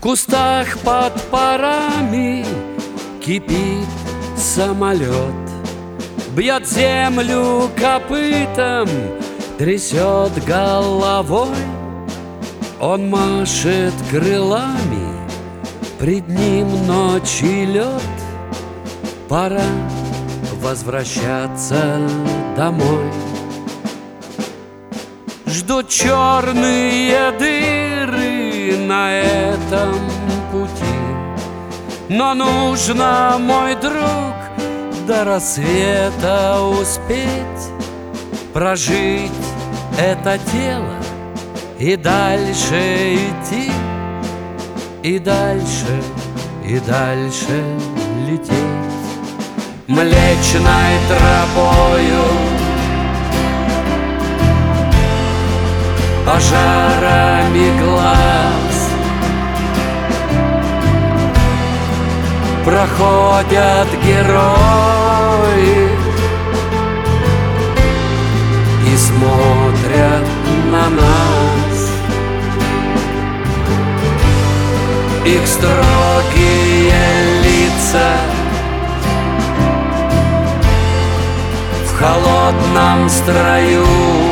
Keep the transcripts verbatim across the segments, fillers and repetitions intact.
кустах под парами кипит самолет, бьет землю копытом, трясет головой. Он машет крылами, пред ним ночь и лед. Пора возвращаться домой. Ждут черные дыры на этом пути, но нужно, мой друг, до рассвета успеть прожить это тело и дальше идти, и дальше, и дальше лететь. Млечной тропою, пожарами глаз проходят герои и смотрят на нас. Их строгие лица в холодном строю.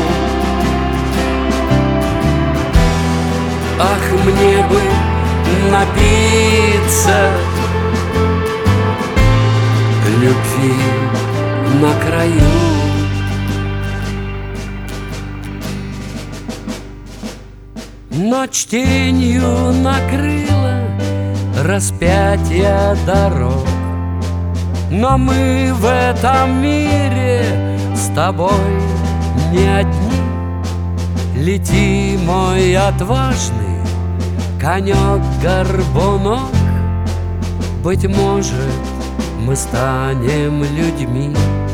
Ах, мне бы напиться любви на краю. Ночь тенью накрыла распятие дорог, но мы в этом мире с тобой не одни. Лети, мой отважный конек-горбунок, быть может, мы станем людьми.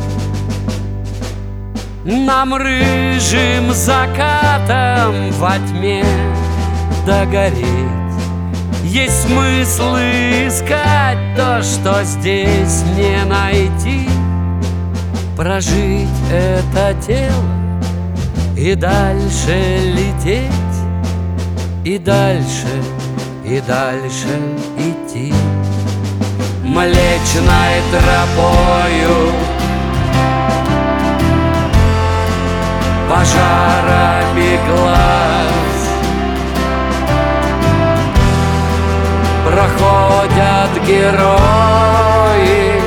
Нам рыжим закатом во тьме догореть. Есть смысл искать то, что здесь не найти. Прожить это тело и дальше лететь, и дальше, и дальше идти. Млечной тропою, пожарами глаз проходят герои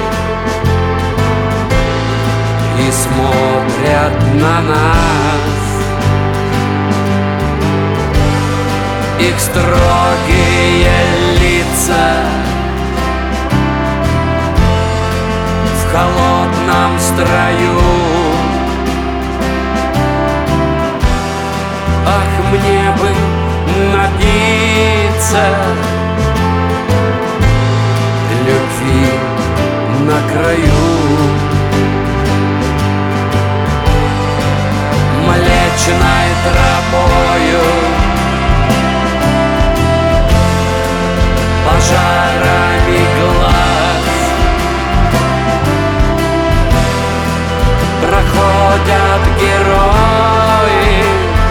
и смотрят на нас. Их строгие лица в холодном строю. Ах, мне бы напиться любви на краю. Млечной тропою, пожарами глаз проходят герои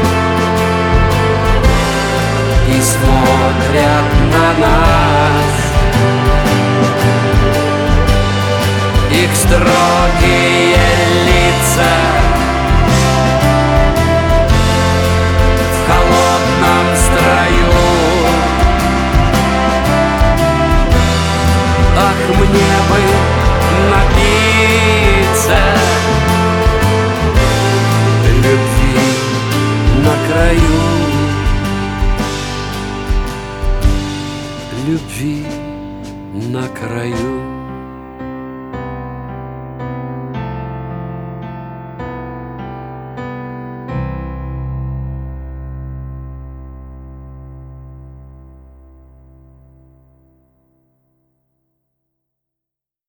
и смотрят на нас. Их строгие лица в холодном строю. Ах, мне бы напиться любви на краю. Любви на краю.